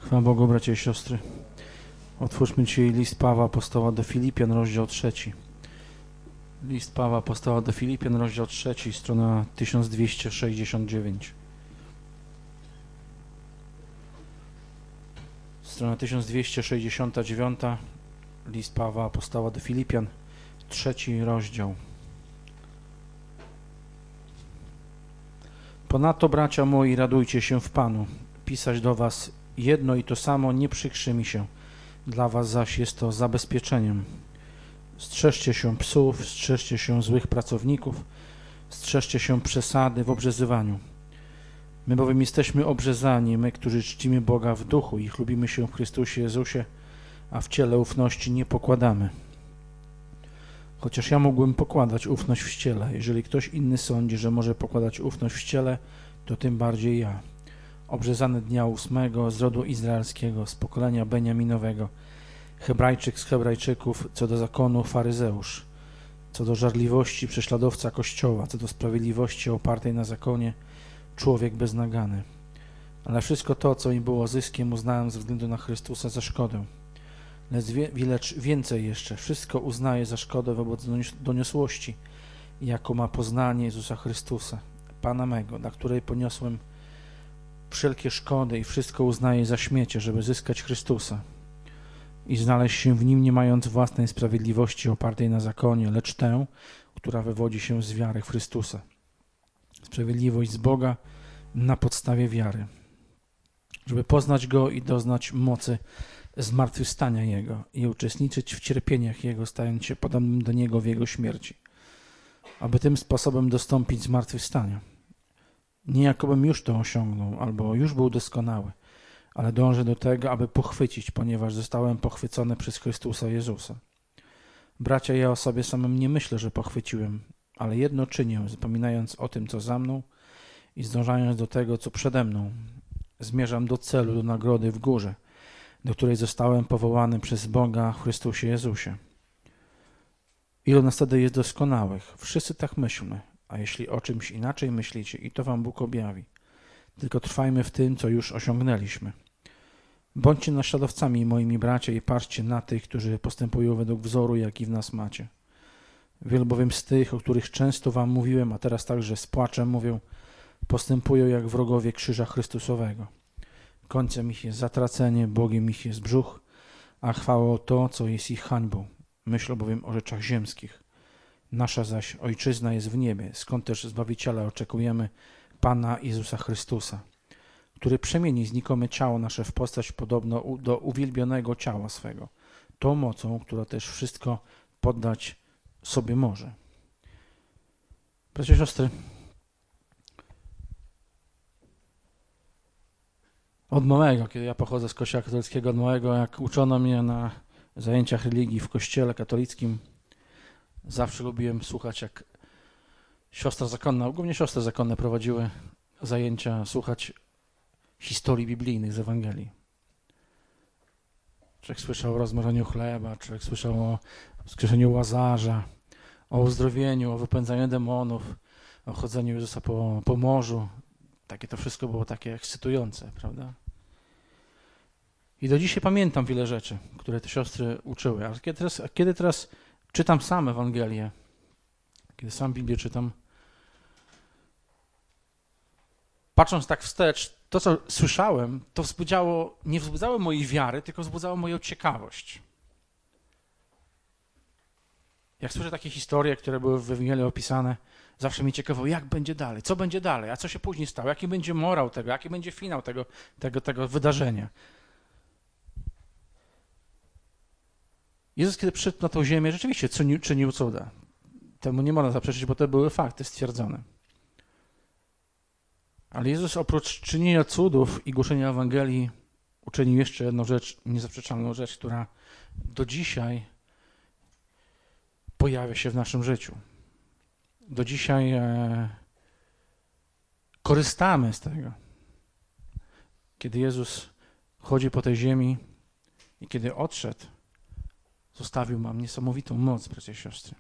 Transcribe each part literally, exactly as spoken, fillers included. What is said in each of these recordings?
Chwała Bogu, bracia i siostry. Otwórzmy dzisiaj list Pawła apostoła do Filipian, rozdział trzeci. List Pawła apostoła do Filipian, rozdział trzeci, strona tysiąc dwieście sześćdziesiąt dziewięć. Strona tysiąc dwieście sześćdziesiąt dziewięć. List Pawła apostoła do Filipian, trzeci rozdział. Ponadto, bracia moi, radujcie się w Panu. Pisać do was jedno i to samo nie przykrzy mi się. Dla was zaś jest to zabezpieczeniem. Strzeżcie się psów, strzeżcie się złych pracowników, strzeżcie się przesady w obrzezywaniu. My bowiem jesteśmy obrzezani, my, którzy czcimy Boga w duchu i chlubimy się w Chrystusie Jezusie, a w ciele ufności nie pokładamy. Chociaż ja mógłbym pokładać ufność w ciele, jeżeli ktoś inny sądzi, że może pokładać ufność w ciele, to tym bardziej ja. Obrzezany dnia ósmego z rodu izraelskiego, z pokolenia Beniaminowego, Hebrajczyk z Hebrajczyków, co do zakonu faryzeusz, co do żarliwości prześladowca Kościoła, co do sprawiedliwości opartej na zakonie, człowiek beznagany. Ale wszystko to, co mi było zyskiem, uznałem ze względu na Chrystusa za szkodę. Lecz więcej jeszcze, wszystko uznaję za szkodę wobec doniosłości, jaką ma poznanie Jezusa Chrystusa, Pana mego, dla której poniosłem wszelkie szkody i wszystko uznaję za śmiecie, żeby zyskać Chrystusa i znaleźć się w Nim, nie mając własnej sprawiedliwości opartej na zakonie, lecz tę, która wywodzi się z wiary w Chrystusa. Sprawiedliwość z Boga na podstawie wiary, żeby poznać Go i doznać mocy zmartwychwstania Jego i uczestniczyć w cierpieniach Jego, stając się podobnym do Niego w Jego śmierci, aby tym sposobem dostąpić zmartwychwstania. Nie jakobym już to osiągnął, albo już był doskonały, ale dążę do tego, aby pochwycić, ponieważ zostałem pochwycony przez Chrystusa Jezusa. Bracia, ja o sobie samym nie myślę, że pochwyciłem, ale jedno czynię, zapominając o tym, co za mną i zdążając do tego, co przede mną. Zmierzam do celu, do nagrody w górze, do której zostałem powołany przez Boga w Chrystusie Jezusie. Ilu nas wtedy jest doskonałych? Wszyscy tak myślmy, a jeśli o czymś inaczej myślicie, i to wam Bóg objawi. Tylko trwajmy w tym, co już osiągnęliśmy. Bądźcie naśladowcami moimi bracia i patrzcie na tych, którzy postępują według wzoru, jaki w nas macie. Wielu bowiem z tych, o których często wam mówiłem, a teraz także z płaczem mówią, postępują jak wrogowie krzyża Chrystusowego. Końcem ich jest zatracenie, Bogiem ich jest brzuch, a chwałą to, co jest ich hańbą. Myślą bowiem o rzeczach ziemskich. Nasza zaś Ojczyzna jest w niebie, skąd też Zbawiciela oczekujemy, Pana Jezusa Chrystusa, który przemieni znikome ciało nasze w postać podobną do uwielbionego ciała swego, tą mocą, która też wszystko poddać sobie może. Bracia i siostry, od małego, kiedy ja pochodzę z Kościoła katolickiego, od małego, jak uczono mnie na zajęciach religii w Kościele katolickim, zawsze lubiłem słuchać, jak siostra zakonna, głównie siostry zakonne prowadziły zajęcia, słuchać historii biblijnych z Ewangelii. Człowiek słyszał o rozmnożeniu chleba, człowiek słyszał o wskrzeszeniu Łazarza, o uzdrowieniu, o wypędzaniu demonów, o chodzeniu Jezusa po, po morzu. Takie to wszystko było takie ekscytujące, prawda? I do dzisiaj pamiętam wiele rzeczy, które te siostry uczyły. Ale kiedy teraz, kiedy teraz czytam sam Ewangelię, kiedy sam Biblię czytam, patrząc tak wstecz, to, co słyszałem, to wzbudzało, nie wzbudzało mojej wiary, tylko wzbudzało moją ciekawość. Jak słyszę takie historie, które były w Ewangelii opisane, zawsze mnie ciekawo, jak będzie dalej, co będzie dalej, a co się później stało, jaki będzie morał tego, jaki będzie finał tego, tego, tego wydarzenia. Jezus, kiedy przyszedł na tą ziemię, rzeczywiście czynił, czynił cuda. Temu nie można zaprzeczyć, bo to były fakty stwierdzone. Ale Jezus oprócz czynienia cudów i głoszenia Ewangelii uczynił jeszcze jedną rzecz, niezaprzeczalną rzecz, która do dzisiaj pojawia się w naszym życiu. Do dzisiaj e, korzystamy z tego. Kiedy Jezus chodzi po tej ziemi i kiedy odszedł, zostawił nam niesamowitą moc, bracia i siostry.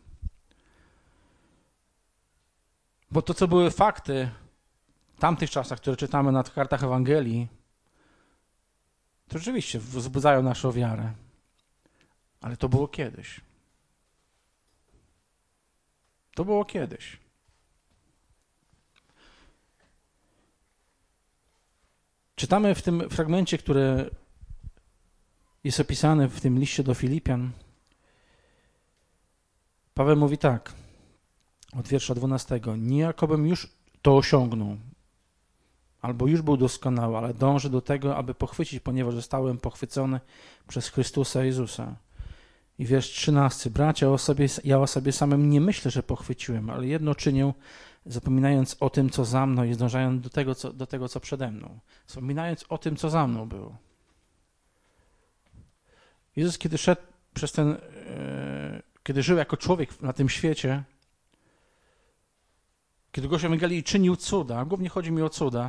Bo to, co były fakty w tamtych czasach, które czytamy na kartach Ewangelii, To rzeczywiście wzbudzają naszą wiarę. Ale to było kiedyś. To było kiedyś. Czytamy w tym fragmencie, który jest opisany w tym liście do Filipian. Paweł mówi tak, od wiersza dwunastego. Niejakobym już to osiągnął, albo już był doskonały, ale dążę do tego, aby pochwycić, ponieważ zostałem pochwycony przez Chrystusa Jezusa. I wiersz trzynasty. Bracia, o sobie, ja o sobie samym nie myślę, że pochwyciłem, ale jedno czynię, zapominając o tym, co za mną i zdążając do tego, co, do tego, co przede mną. Zapominając o tym, co za mną było. Jezus, kiedy szedł przez ten, e, kiedy żył jako człowiek na tym świecie, kiedy go się Ewangelii czynił cuda, głównie chodzi mi o cuda,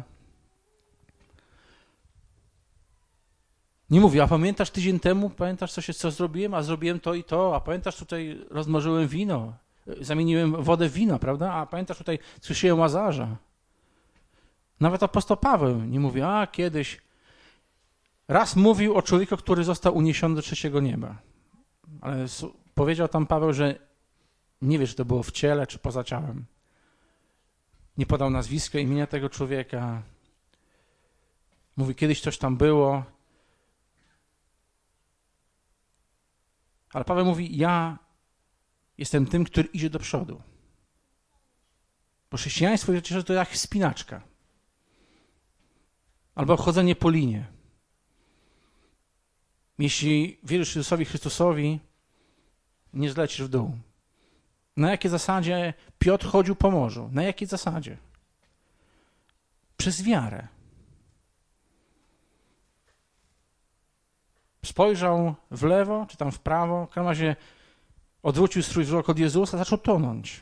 nie mówi, a pamiętasz tydzień temu, pamiętasz co, się, co zrobiłem, a zrobiłem to i to, a pamiętasz tutaj rozmnożyłem wino, zamieniłem wodę w wino, prawda? A pamiętasz tutaj słyszałem Łazarza. Nawet apostoł Paweł nie mówi, a kiedyś. Raz mówił o człowieku, który został uniesiony do trzeciego nieba. Ale powiedział tam Paweł, że nie wie, czy to było w ciele, czy poza ciałem. Nie podał nazwiska, imienia tego człowieka. Mówi, kiedyś coś tam było. Ale Paweł mówi, ja jestem tym, który idzie do przodu. Bo chrześcijaństwo to jak wspinaczka. Albo chodzenie po linie. Jeśli wierzysz Jezusowi Chrystusowi, nie zlecisz w dół. Na jakiej zasadzie Piotr chodził po morzu? Na jakiej zasadzie? Przez wiarę. Spojrzał w lewo, czy tam w prawo, w każdym razie odwrócił swój wzrok od Jezusa, zaczął tonąć.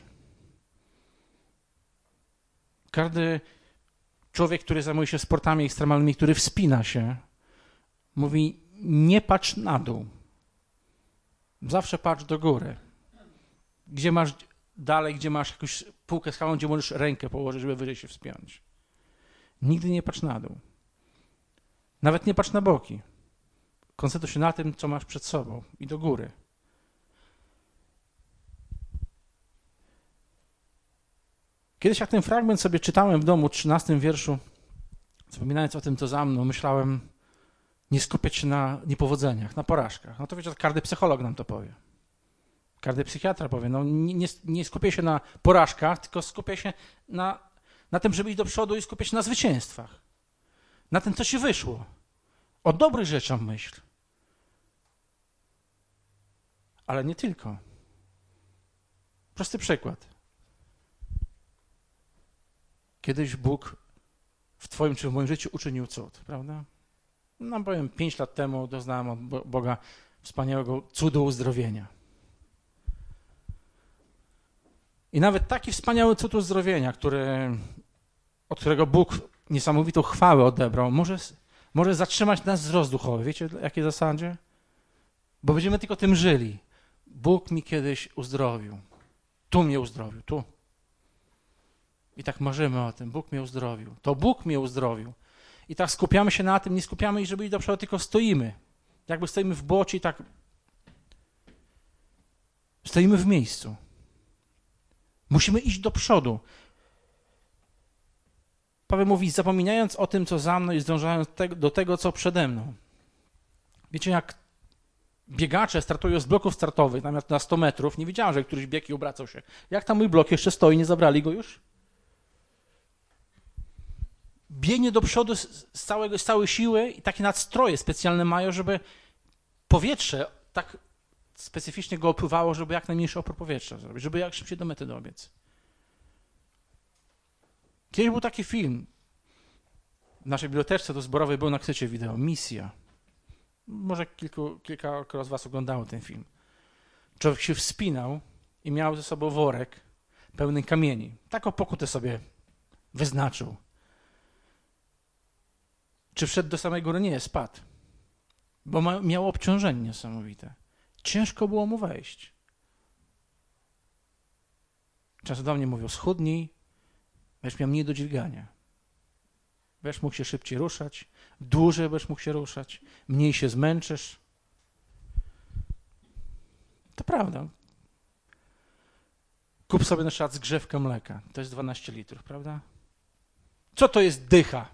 Każdy człowiek, który zajmuje się sportami ekstremalnymi, który wspina się, mówi, nie patrz na dół. Zawsze patrz do góry. Gdzie masz dalej, gdzie masz jakąś półkę skałą, gdzie możesz rękę położyć, żeby wyżej się wspiąć. Nigdy nie patrz na dół. Nawet nie patrz na boki. Koncentruj się na tym, co masz przed sobą i do góry. Kiedyś jak ten fragment sobie czytałem w domu, w trzynastym wierszu, wspominając o tym, co za mną, myślałem, nie skupiać się na niepowodzeniach, na porażkach. No to wiecie, każdy psycholog nam to powie. Każdy psychiatra powie, no nie, nie, nie skupiaj się na porażkach, tylko skupiaj się na, na tym, żeby iść do przodu i skupiać się na zwycięstwach. Na tym, co ci wyszło. O dobrych rzeczach myśl. Ale nie tylko. Prosty przykład. Kiedyś Bóg w twoim czy w moim życiu uczynił cud, prawda? No powiem, pięć lat temu doznałem od Boga wspaniałego cudu uzdrowienia. I nawet taki wspaniały cud uzdrowienia, który, od którego Bóg niesamowitą chwałę odebrał, może, może zatrzymać nas wzrost duchowy. Wiecie, w jakiej zasadzie? Bo będziemy tylko tym żyli. Bóg mi kiedyś uzdrowił. Tu mnie uzdrowił, tu. I tak marzymy o tym. Bóg mnie uzdrowił. To Bóg mnie uzdrowił. I tak skupiamy się na tym, nie skupiamy i żeby iść do przodu, tylko stoimy. Jakby stoimy w bocie i tak stoimy w miejscu. Musimy iść do przodu. Paweł mówi, zapominając o tym, co za mną i zdążając do tego, co przede mną. Wiecie, jak biegacze startują z bloków startowych na sto metrów, nie wiedziałem, że któryś bieg i obracał się. Jak tam mój blok jeszcze stoi, nie zabrali go już? Biegnie do przodu z, całego, z całej siły i takie nadstroje specjalne mają, żeby powietrze tak specyficznie go opływało, żeby jak najmniejszy opór powietrza zrobić, żeby jak szybciej do mety dobiec. Kiedyś był taki film, w naszej bibliotece to zborowej był na ksecie wideo, Misja. Może kilku, kilka z was oglądało ten film. Człowiek się wspinał i miał ze sobą worek pełny kamieni. Taką pokutę sobie wyznaczył. Czy wszedł do samej góry? Nie, spadł. Bo ma, miał obciążenie niesamowite. Ciężko było mu wejść. Często do mnie mówią, schudnij, będziesz miał mniej do dźwigania. Będziesz mógł się szybciej ruszać, dłużej będziesz mógł się ruszać, mniej się zmęczysz. To prawda. Kup sobie na przykład zgrzewkę mleka, to jest dwanaście litrów, prawda? Co to jest dycha?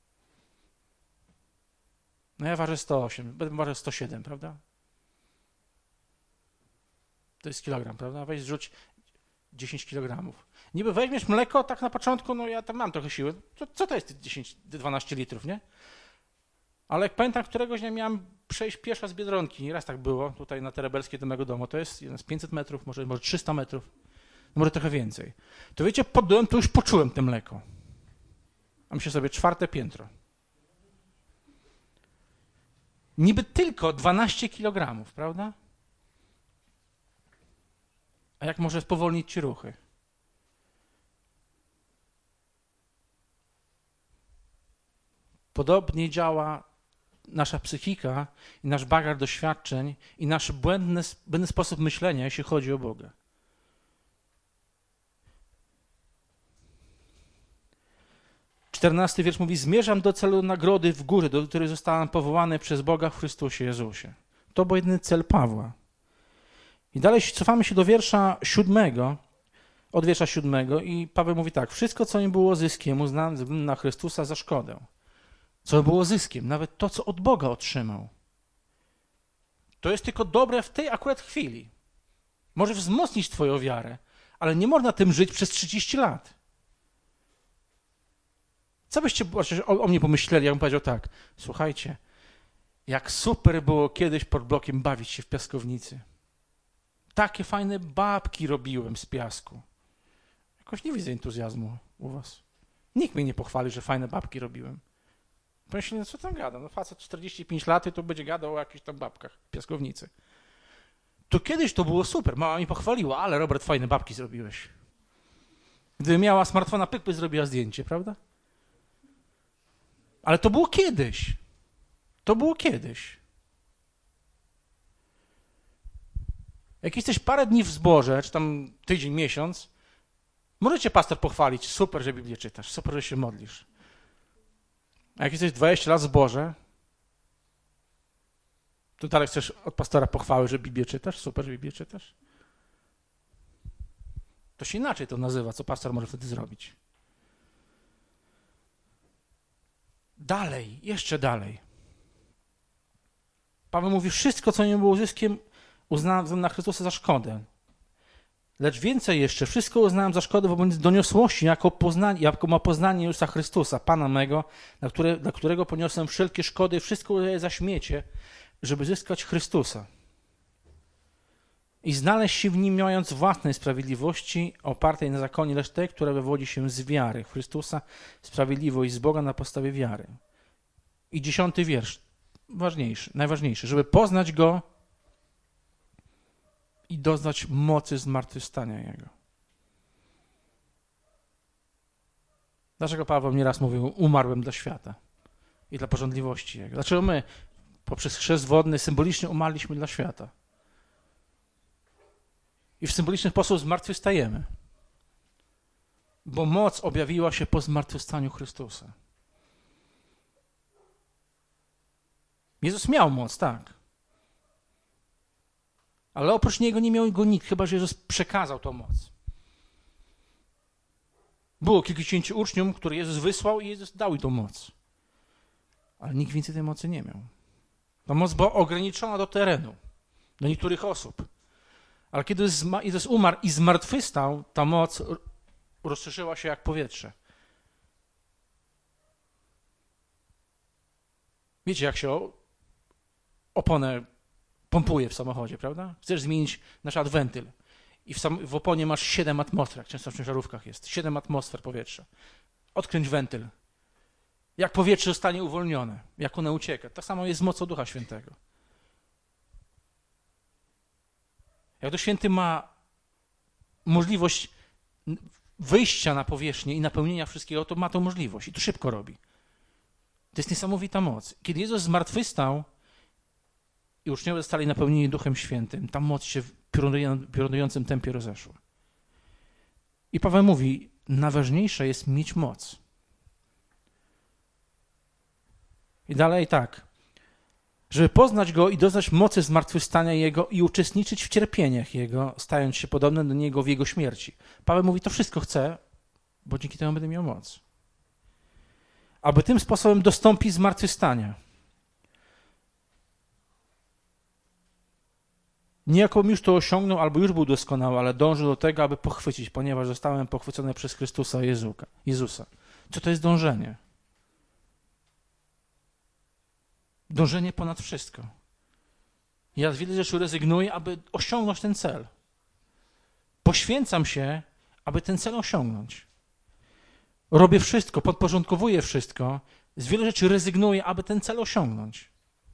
No ja ważę sto osiem, będę ważył sto siedem, prawda? To jest kilogram, prawda? Weź zrzuć dziesięć kilogramów. Niby weźmiesz mleko, tak na początku, no ja tam mam trochę siły. Co, co to jest dziesięć, dwanaście litrów, nie? Ale jak pamiętam, któregoś dnia miałem przejść pieszo z Biedronki, raz tak było, tutaj na Terebelskiej do mojego domu, to jest jeden z pięćset metrów, może, może trzysta metrów, no może trochę więcej. To wiecie, pod domem to już poczułem te mleko. A myślę sobie, czwarte piętro. Niby tylko dwanaście kilogramów, prawda? A jak może spowolnić ci ruchy? Podobnie działa nasza psychika i nasz bagaż doświadczeń i nasz błędny, błędny sposób myślenia, jeśli chodzi o Boga. czternasty wiersz mówi, zmierzam do celu nagrody w górze, do której zostałem powołany przez Boga w Chrystusie Jezusie. To był jedyny cel Pawła. I dalej cofamy się do wiersza siódmego, od wiersza siódmego i Paweł mówi tak, wszystko, co nie było zyskiem, uznałem ze względu na Chrystusa za szkodę. Co było zyskiem, nawet to, co od Boga otrzymał. To jest tylko dobre w tej akurat chwili. Może wzmocnić twoją wiarę, ale nie można tym żyć przez trzydzieści lat. Co byście o, o mnie pomyśleli, jakbym powiedział tak, słuchajcie, jak super było kiedyś pod blokiem bawić się w piaskownicy. Takie fajne babki robiłem z piasku. Jakoś nie widzę entuzjazmu u was. Nikt mnie nie pochwali, że fajne babki robiłem. Pomyślę, no co tam gada? No facet czterdzieści pięć lat i to będzie gadał o jakichś tam babkach w piaskownicy. To kiedyś to było super, mama mi pochwaliła, ale Robert, fajne babki zrobiłeś. Gdyby miała smartfona, pyk by zrobiła zdjęcie, prawda? Ale to było kiedyś. To było kiedyś. Jak jesteś parę dni w zborze, czy tam tydzień, miesiąc, możecie pastor pochwalić, super, że Biblię czytasz, super, że się modlisz. A jak jesteś dwadzieścia lat w zborze, to dalej chcesz od pastora pochwały, że Biblię czytasz, super, że Biblię czytasz. To się inaczej to nazywa, co pastor może wtedy zrobić. Dalej, jeszcze dalej. Paweł mówi, wszystko, co nie było zyskiem, uznałem na Chrystusa za szkodę. Lecz więcej jeszcze, wszystko uznałem za szkodę wobec doniosłości, jako, poznanie, jako ma poznanie Jezusa Chrystusa, Pana mego, dla, które, dla którego poniosłem wszelkie szkody, wszystko uznaję za śmiecie, żeby zyskać Chrystusa. I znaleźć się w Nim, mając własnej sprawiedliwości, opartej na zakonie, lecz tej, która wywodzi się z wiary Chrystusa, sprawiedliwość z Boga na podstawie wiary. I dziesiąty wiersz, ważniejszy, najważniejszy, żeby poznać Go i doznać mocy zmartwychwstania Jego. Dlaczego Paweł nieraz mówił, umarłem dla świata i dla porządliwości Jego? Dlaczego my poprzez chrzest wodny symbolicznie umarliśmy dla świata? I w symboliczny sposób zmartwychwstajemy. Bo moc objawiła się po zmartwychwstaniu Chrystusa. Jezus miał moc, tak. Ale oprócz Niego nie miał go nikt, chyba że Jezus przekazał tą moc. Było kilkudziesięciu uczniom, które Jezus wysłał i Jezus dał im tą moc. Ale nikt więcej tej mocy nie miał. Ta moc była ograniczona do terenu, do niektórych osób. Ale kiedy Jezus umarł i zmartwychwstał, ta moc rozszerzyła się jak powietrze. Wiecie, jak się oponę pompuje w samochodzie, prawda? Chcesz zmienić na przykład wentyl i w, sam, w oponie masz siedem atmosfer, jak często w ciężarówkach jest, siedem atmosfer powietrza. Odkręć wentyl. Jak powietrze zostanie uwolnione, jak ono ucieka. Tak samo jest z mocą Ducha Świętego. Jak Duch Święty ma możliwość wyjścia na powierzchnię i napełnienia wszystkiego, to ma tą możliwość i to szybko robi. To jest niesamowita moc. Kiedy Jezus zmartwychwstał i uczniowie zostali napełnieni Duchem Świętym, ta moc się w piorunującym tempie rozeszła. I Paweł mówi, najważniejsze jest mieć moc. I dalej tak. Żeby poznać Go i doznać mocy zmartwychwstania Jego i uczestniczyć w cierpieniach Jego, stając się podobnym do Niego w Jego śmierci. Paweł mówi, to wszystko chcę, bo dzięki temu będę miał moc. Aby tym sposobem dostąpić zmartwychwstania. Nie jakobym już to osiągnął, albo już był doskonały, ale dążę do tego, aby pochwycić, ponieważ zostałem pochwycony przez Chrystusa Jezusa. Co to jest dążenie? Dążenie ponad wszystko. Ja z wiele rzeczy rezygnuję, aby osiągnąć ten cel. Poświęcam się, aby ten cel osiągnąć. Robię wszystko, podporządkowuję wszystko, z wielu rzeczy rezygnuję, aby ten cel osiągnąć.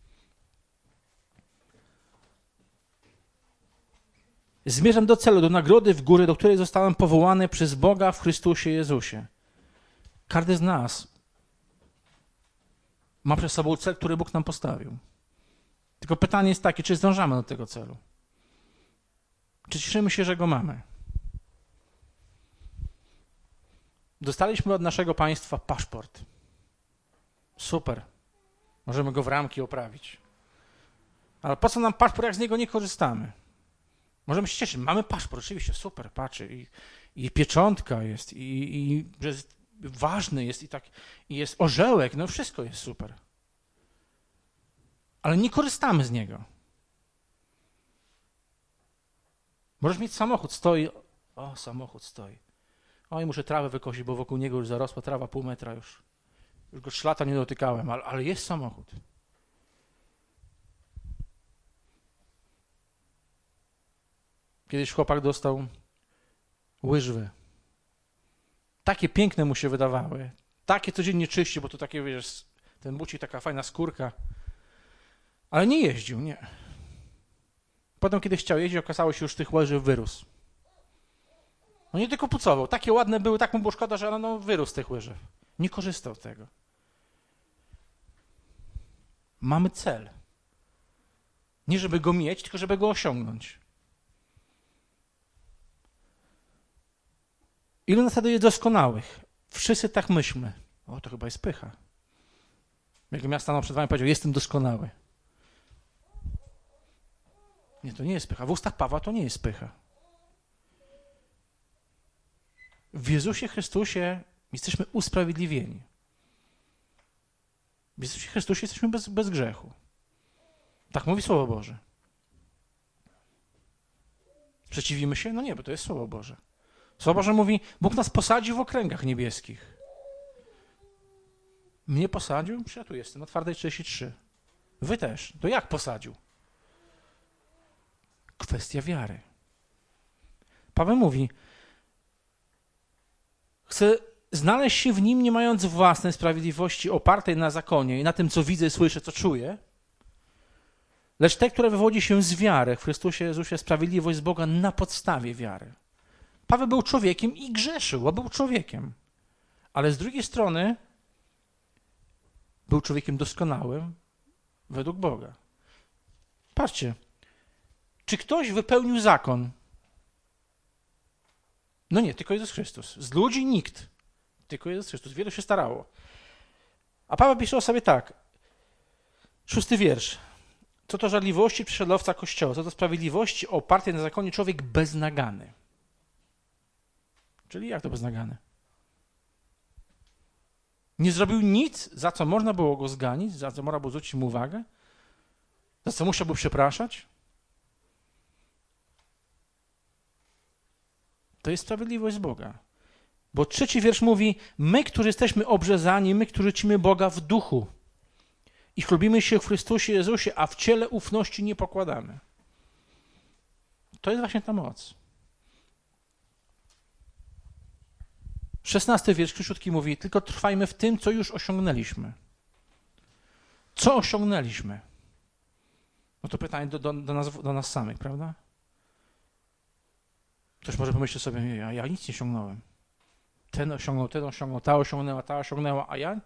Zmierzam do celu, do nagrody w górę, do której zostałem powołany przez Boga w Chrystusie Jezusie. Każdy z nas ma przed sobą cel, który Bóg nam postawił. Tylko pytanie jest takie, czy zdążamy do tego celu? Czy cieszymy się, że go mamy? Dostaliśmy od naszego państwa paszport. Super. Możemy go w ramki oprawić. Ale po co nam paszport, jak z niego nie korzystamy? Możemy się cieszyć. Mamy paszport, oczywiście, super, patrzę. I, i pieczątka jest, i, i że jest ważny jest, i tak, i jest orzełek, no wszystko jest super. Ale nie korzystamy z niego. Możesz mieć samochód, stoi, o, samochód stoi. Oj, muszę trawę wykosić, bo wokół niego już zarosła trawa pół metra już. Już go trzy lata nie dotykałem, ale, ale jest samochód. Kiedyś chłopak dostał łyżwy. Takie piękne mu się wydawały. Takie codziennie czyści, bo to takie, wiesz, ten bucik, taka fajna skórka. Ale nie jeździł, nie. Potem, kiedy chciał jeździć, okazało się, już tych łyżew wyrósł. No nie tylko pucował. Takie ładne były, tak mu było szkoda, że no, wyrósł z tych łyżew. Nie korzystał z tego. Mamy cel. Nie żeby go mieć, tylko żeby go osiągnąć. Ilu naśladuje doskonałych? Wszyscy tak myślmy. O, to chyba jest pycha. Jakbym ja stanął przed wami i powiedział, jestem doskonały. Nie, to nie jest pycha. W ustach Pawła to nie jest pycha. W Jezusie Chrystusie jesteśmy usprawiedliwieni. W Jezusie Chrystusie jesteśmy bez, bez grzechu. Tak mówi Słowo Boże. Przeciwimy się? No nie, bo to jest Słowo Boże. Słowo Boże mówi, Bóg nas posadził w okręgach niebieskich. Mnie posadził? Ja tu jestem, na twardej trzydzieści trzy. Wy też. To jak posadził? Kwestia wiary. Paweł mówi, chcę znaleźć się w Nim, nie mając własnej sprawiedliwości opartej na zakonie i na tym, co widzę, słyszę, co czuję, lecz te, które wywodzi się z wiary w Chrystusie Jezusie, sprawiedliwość z Boga na podstawie wiary. Paweł był człowiekiem i grzeszył, bo był człowiekiem. Ale z drugiej strony był człowiekiem doskonałym według Boga. Patrzcie, czy ktoś wypełnił zakon? No nie, tylko Jezus Chrystus. Z ludzi nikt. Tylko Jezus Chrystus. Wielu się starało. A Paweł pisze o sobie tak. Szósty wiersz. Co to żarliwości prześladowca Kościoła, co to sprawiedliwości opartej na zakonie człowiek beznagany. Czyli jak to beznagany? Nie zrobił nic, za co można było go zganić, za co można było zwrócić mu uwagę, za co musiałby przepraszać. To jest sprawiedliwość z Boga. Bo trzeci wiersz mówi, my, którzy jesteśmy obrzezani, my, którzy czcimy Boga w duchu i chlubimy się w Chrystusie Jezusie, a w ciele ufności nie pokładamy. To jest właśnie ta moc. Szesnasty wiersz króciutki mówi, tylko trwajmy w tym, co już osiągnęliśmy. Co osiągnęliśmy? No to pytanie do, do, do, nas, do nas samych, prawda? Ktoś może pomyśleć sobie, ja, ja nic nie osiągnąłem. Ten osiągnął, ten osiągnął, ta osiągnęła, ta osiągnęła, a ja?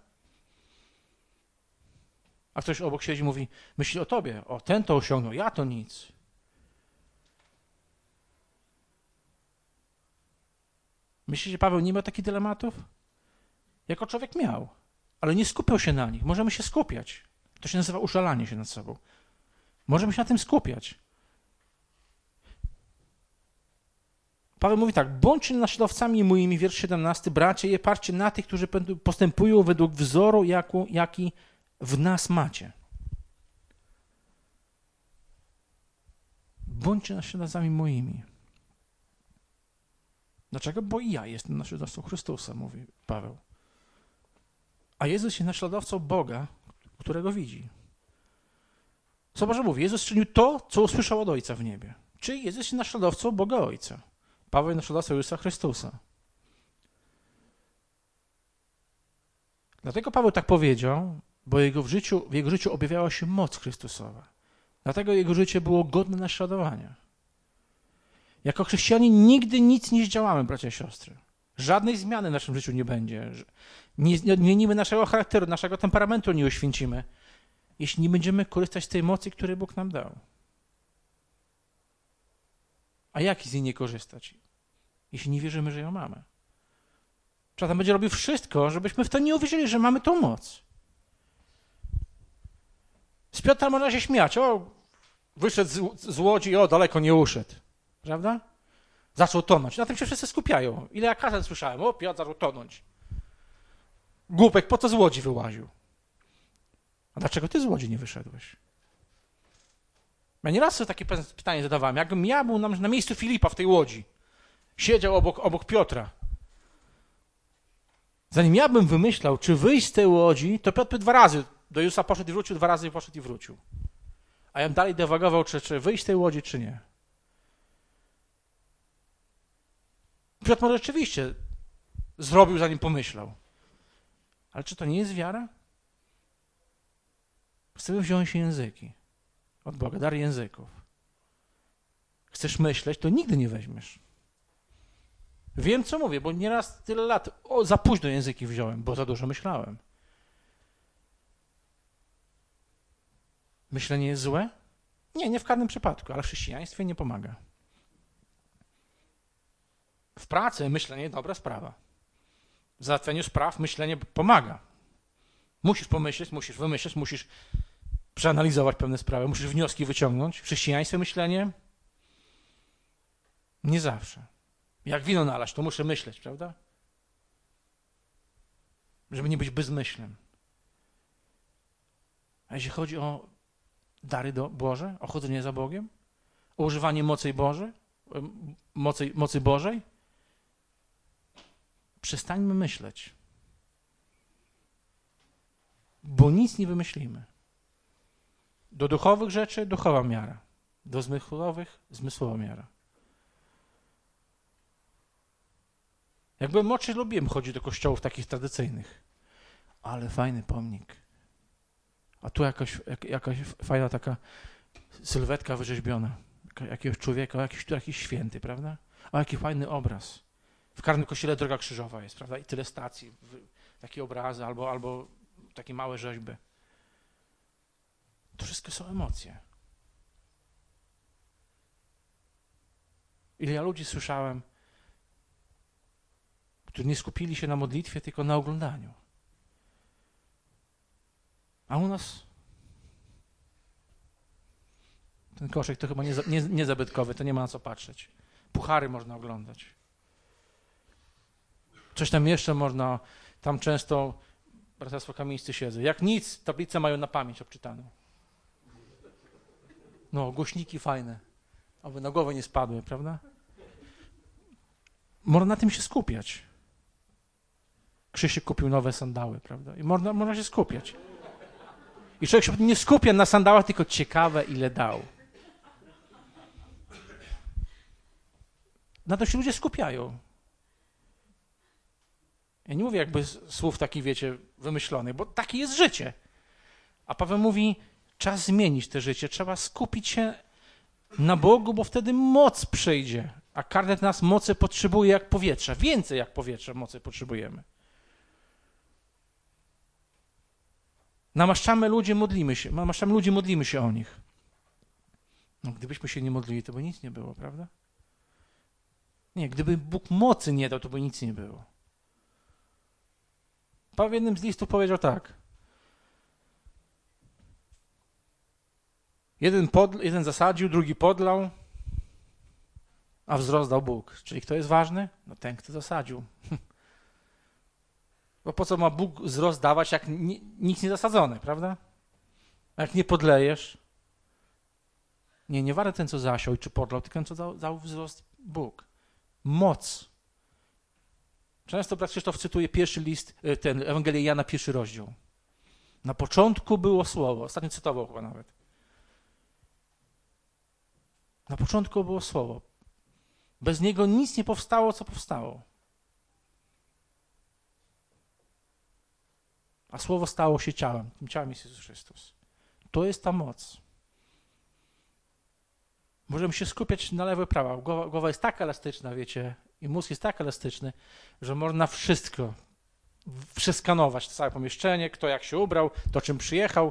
A ktoś obok siedzi i mówi, myśli o tobie, o ten to osiągnął, ja to nic. Myślicie, że Paweł nie miał takich dylematów? Jako człowiek miał, ale nie skupiał się na nich. Możemy się skupiać. To się nazywa użalanie się nad sobą. Możemy się na tym skupiać. Paweł mówi tak, bądźcie naśladowcami moimi, wiersz siedemnasty, bracie, je patrzcie na tych, którzy postępują według wzoru, jaki w nas macie. Bądźcie naśladowcami moimi. Dlaczego? Bo i ja jestem naśladowcą Chrystusa, mówi Paweł. A Jezus jest naśladowcą Boga, którego widzi. Zobacz, że mówi, Jezus czynił to, co usłyszał od Ojca w niebie. Czyli Jezus jest naśladowcą Boga Ojca. Paweł jest naśladowcą Jezusa Chrystusa. Dlatego Paweł tak powiedział, bo jego w, życiu, w jego życiu objawiała się moc Chrystusowa. Dlatego jego życie było godne naśladowania. Jako chrześcijanie nigdy nic nie zdziałamy, bracia i siostry. Żadnej zmiany w naszym życiu nie będzie. Nie, nie zmienimy naszego charakteru, naszego temperamentu nie uświęcimy, jeśli nie będziemy korzystać z tej mocy, której Bóg nam dał. A jak z niej nie korzystać, jeśli nie wierzymy, że ją mamy? Szatan będzie robił wszystko, żebyśmy w to nie uwierzyli, że mamy tą moc. Z Piotra można się śmiać. O, wyszedł z, z łodzi, o, daleko nie uszedł. Prawda? Zaczął tonąć. Na tym się wszyscy skupiają. Ile ja kazać słyszałem. O, Piotr zaczął tonąć. Głupek, po co z łodzi wyłaził? A dlaczego ty z łodzi nie wyszedłeś? Ja nieraz sobie takie pytanie zadawałem. Jakbym ja był na, na miejscu Filipa w tej łodzi, siedział obok, obok Piotra, zanim ja bym wymyślał, czy wyjść z tej łodzi, to Piotr by dwa razy do Jezusa poszedł i wrócił, dwa razy poszedł i wrócił. A ja bym dalej dywagował, czy, czy wyjść z tej łodzi, czy nie. Piotr może rzeczywiście zrobił, zanim pomyślał. Ale czy to nie jest wiara? Chcemy wziąć się języki od Boga, dar języków. Chcesz myśleć, to nigdy nie weźmiesz. Wiem, co mówię, bo nieraz tyle lat o, za późno języki wziąłem, bo za dużo myślałem. Myślenie jest złe? Nie, nie w każdym przypadku, ale w chrześcijaństwie nie pomaga. W pracy myślenie dobra sprawa. W załatwianiu spraw myślenie pomaga. Musisz pomyśleć, musisz wymyśleć, musisz przeanalizować pewne sprawy, musisz wnioski wyciągnąć. W chrześcijaństwie myślenie nie zawsze. Jak wino nalać, to muszę myśleć, prawda? Żeby nie być bezmyślnym. A jeśli chodzi o dary do Boże, o chodzenie za Bogiem, o używanie mocy Bożej, mocy, mocy Bożej, przestańmy myśleć. Bo nic nie wymyślimy. Do duchowych rzeczy duchowa miara. Do zmysłowych zmysłowa miara. Jak byłem młodszy, lubiłem chodzić do kościołów takich tradycyjnych. Ale fajny pomnik. A tu jakaś, jak, jakaś fajna taka sylwetka wyrzeźbiona. Jakiegoś człowieka, jakiś, jakiś święty, prawda? A jaki fajny obraz. W każdym kościele droga krzyżowa jest, prawda? I tyle stacji, takie obrazy albo, albo takie małe rzeźby. To wszystko są emocje. Ile ja ludzi słyszałem, którzy nie skupili się na modlitwie, tylko na oglądaniu. A u nas ten koszyk to chyba nie, nie, nie zabytkowy, to nie ma na co patrzeć. Puchary można oglądać. Coś tam jeszcze można, tam często braterstwo kamienicy siedzą. Jak nic, tablice mają na pamięć obczytaną. No, głośniki fajne, aby na głowę nie spadły, prawda? Można na tym się skupiać. Krzysiek kupił nowe sandały, prawda? I można, można się skupiać. I człowiek się nie skupia na sandałach, tylko ciekawe, ile dał. Na to się ludzie skupiają. Ja nie mówię jakby słów takich, wiecie, wymyślonych, bo takie jest życie. A Paweł mówi, czas zmienić to życie, trzeba skupić się na Bogu, bo wtedy moc przyjdzie. A każdy z nas mocy potrzebuje jak powietrza. Więcej jak powietrza mocy potrzebujemy. Namaszczamy ludzi, modlimy się. Namaszczamy ludzi, modlimy się o nich. No, gdybyśmy się nie modlili, to by nic nie było, prawda? Nie, gdyby Bóg mocy nie dał, to by nic nie było. Paweł w jednym z listów powiedział tak. Jeden, pod, jeden zasadził, drugi podlał, a wzrost dał Bóg. Czyli kto jest ważny? No ten, kto zasadził. Bo po co ma Bóg wzrost dawać, jak ni, nic nie zasadzone, prawda? A jak nie podlejesz, nie, nie warto ten, co zasiął czy podlał, tylko ten, co dał, dał wzrost Bóg. Moc. Często brat Krzysztof cytuje pierwszy list, ten Ewangelię Jana, pierwszy rozdział. Na początku było Słowo. Ostatnio cytował chyba nawet. Na początku było Słowo. Bez niego nic nie powstało, co powstało. A Słowo stało się ciałem. Tym ciałem jest Jezus Chrystus. To jest ta moc. Możemy się skupiać na lewo i prawo. Głowa, głowa jest tak elastyczna, wiecie, i mózg jest tak elastyczny, że można wszystko przeskanować, to całe pomieszczenie, kto jak się ubrał, to czym przyjechał.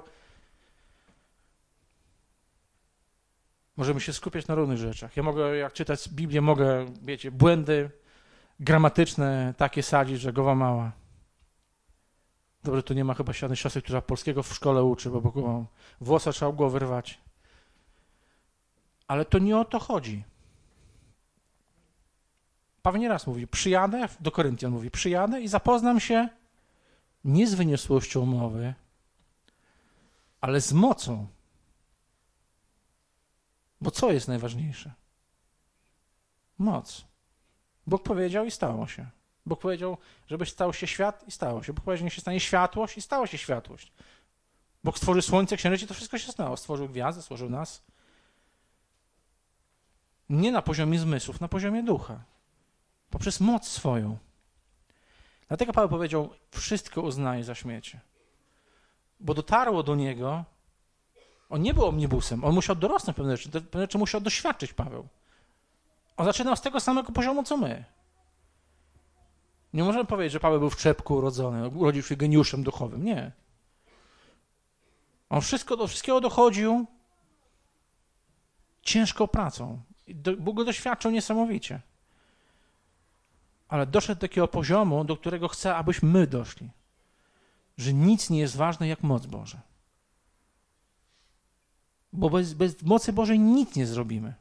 Możemy się skupiać na różnych rzeczach. Ja mogę, jak czytać Biblię, mogę, wiecie, błędy gramatyczne takie sadzić, że głowa mała. Dobrze, tu nie ma chyba żadnej siostry, która polskiego w szkole uczy, bo głową włosa trzeba głowę rwać. Ale to nie o to chodzi. Paweł nieraz mówi, przyjadę, do Koryntian mówi, przyjadę i zapoznam się nie z wyniosłością mowy, ale z mocą. Bo co jest najważniejsze? Moc. Bóg powiedział i stało się. Bóg powiedział, żeby stał się świat i stało się. Bóg powiedział, niech się stanie światłość i stała się światłość. Bóg stworzył słońce, księżyc i to wszystko się stało. Stworzył gwiazdy, stworzył nas. Nie na poziomie zmysłów, na poziomie ducha. Poprzez moc swoją. Dlatego Paweł powiedział, wszystko uznaje za śmiecie. Bo dotarło do niego, on nie był omnibusem, on musiał dorosnąć pewne rzeczy, pewne rzeczy musiał doświadczyć Paweł. On zaczynał z tego samego poziomu, co my. Nie możemy powiedzieć, że Paweł był w czepku urodzony, urodził się geniuszem duchowym. Nie. On wszystko, do wszystkiego dochodził ciężką pracą. Bóg go doświadczył niesamowicie. Ale doszedł do takiego poziomu, do którego chce, abyśmy my doszli. Że nic nie jest ważne jak moc Boża. Bo bez, bez mocy Bożej nic nie zrobimy.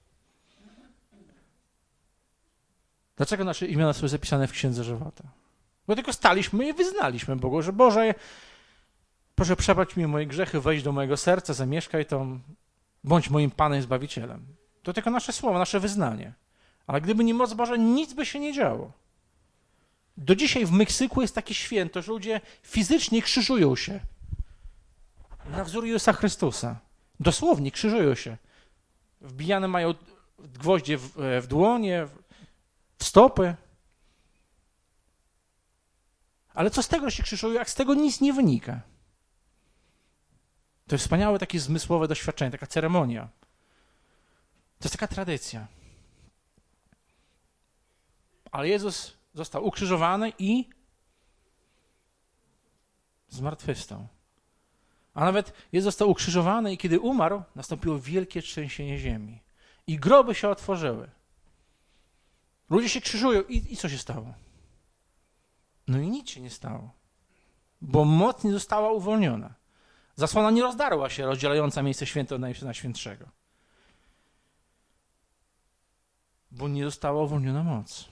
Dlaczego nasze imiona są zapisane w Księdze Żywota? Bo tylko staliśmy i wyznaliśmy Bogu, że Boże, proszę przebacz mi moje grzechy, wejdź do mojego serca, zamieszkaj tam, bądź moim Panem i Zbawicielem. To tylko nasze słowo, nasze wyznanie. Ale gdyby nie moc Boża, nic by się nie działo. Do dzisiaj w Meksyku jest takie święto, że ludzie fizycznie krzyżują się na wzór Jezusa Chrystusa. Dosłownie krzyżują się. Wbijane mają gwoździe w, w dłonie, w stopy. Ale co z tego, że się krzyżują, jak z tego nic nie wynika? To jest wspaniałe takie zmysłowe doświadczenie, taka ceremonia. To jest taka tradycja. Ale Jezus został ukrzyżowany i zmartwychwstał. A nawet Jezus został ukrzyżowany i kiedy umarł, nastąpiło wielkie trzęsienie ziemi. I groby się otworzyły. Ludzie się krzyżują i, i co się stało? No i nic się nie stało. Bo moc nie została uwolniona. Zasłona nie rozdarła się, rozdzielająca miejsce święte od najświętszego. Bo nie została uwolniona moc.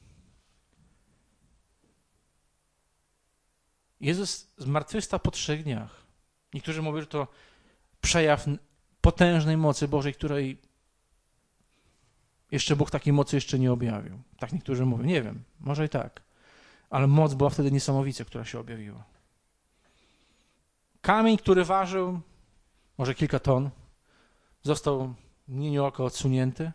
Jezus zmartwychwstał po trzech dniach. Niektórzy mówią, że to przejaw potężnej mocy Bożej, której jeszcze Bóg takiej mocy jeszcze nie objawił. Tak niektórzy mówią. Nie wiem, może i tak. Ale moc była wtedy niesamowicie, która się objawiła. Kamień, który ważył może kilka ton, został w mgnieniu oka odsunięty.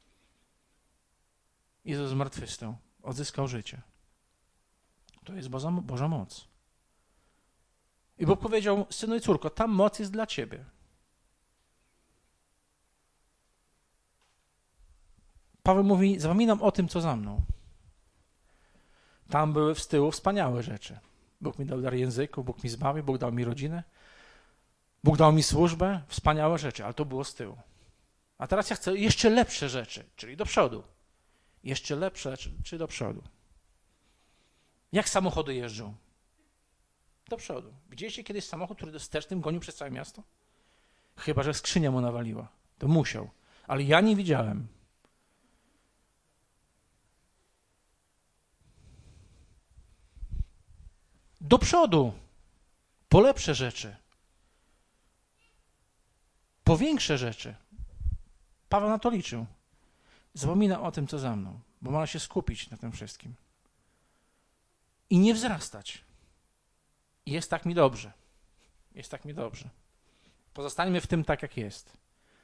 Jezus zmartwychwstał, odzyskał życie. To jest Boża, Boża moc. I Bóg powiedział, synu i córko, ta moc jest dla ciebie. Paweł mówi, zapominam o tym, co za mną. Tam były z tyłu wspaniałe rzeczy. Bóg mi dał dar języku, Bóg mi zbawił, Bóg dał mi rodzinę, Bóg dał mi służbę, wspaniałe rzeczy, ale to było z tyłu. A teraz ja chcę jeszcze lepsze rzeczy, czyli do przodu. Jeszcze lepsze rzeczy, czyli do przodu. Jak samochody jeżdżą? do przodu. Widzieliście kiedyś samochód, który wstecznym gonił przez całe miasto? Chyba że skrzynia mu nawaliła. To musiał. Ale ja nie widziałem. Do przodu. Po lepsze rzeczy. Po większe rzeczy. Paweł na to liczył. Zapomina o tym, co za mną, bo ma się skupić na tym wszystkim. I nie wzrastać. I jest tak mi dobrze. Jest tak mi dobrze. Pozostańmy w tym tak, jak jest.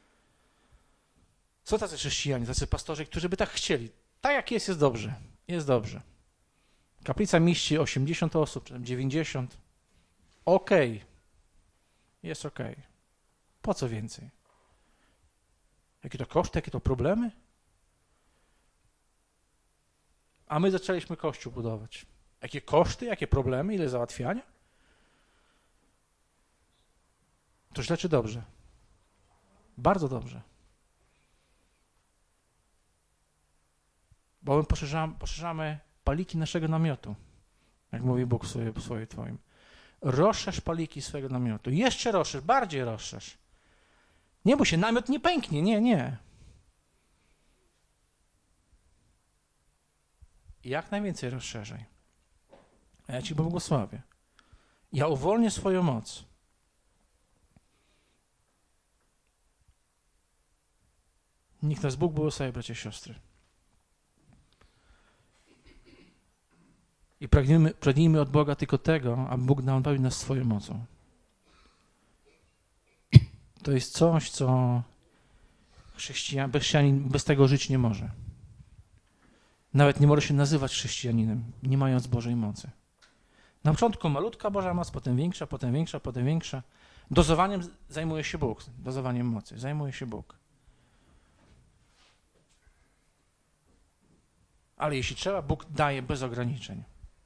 Są tacy chrześcijanie, tacy pastorzy, którzy by tak chcieli. Tak, jak jest, jest dobrze. Jest dobrze. Kaplica mieści osiemdziesiąt osób, czy tam dziewięćdziesiąt. Okej. Okay. Jest okej. Okay. Po co więcej? Jakie to koszty, jakie to problemy? A my zaczęliśmy kościół budować. Jakie koszty, jakie problemy, ile załatwiania? To źle czy dobrze? Bardzo dobrze. Bo my poszerzamy, poszerzamy paliki naszego namiotu, jak mówi Bóg w swoim, w swoim Twoim. Rozszerz paliki swojego namiotu. Jeszcze rozszerz, bardziej rozszerz. Nie bój się, namiot nie pęknie, nie, nie. Jak najwięcej rozszerzaj. A ja Ci błogosławię. Ja uwolnię swoją moc. Niech nas Bóg błogosławi, bracia i siostry. I pragniemy, pragnijmy od Boga tylko tego, aby Bóg napełnił nas swoją mocą. To jest coś, co chrześcijan, chrześcijanin bez tego żyć nie może. Nawet nie może się nazywać chrześcijaninem, nie mając Bożej mocy. Na początku malutka Boża moc, potem większa, potem większa, potem większa. Dozowaniem zajmuje się Bóg, dozowaniem mocy, zajmuje się Bóg. Ale jeśli trzeba, Bóg daje bez ograniczeń.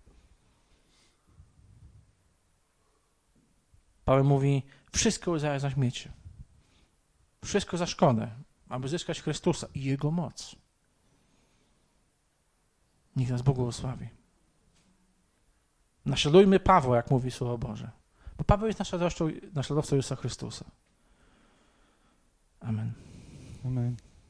Paweł mówi, wszystko za, za śmiecie. Wszystko za szkodę, aby zyskać Chrystusa i Jego moc. Niech nas Bóg błogosławi. Naśladujmy Pawła, jak mówi Słowo Boże. Bo Paweł jest naśladowcą, naśladowcą Jezusa Chrystusa. Amen. Amen.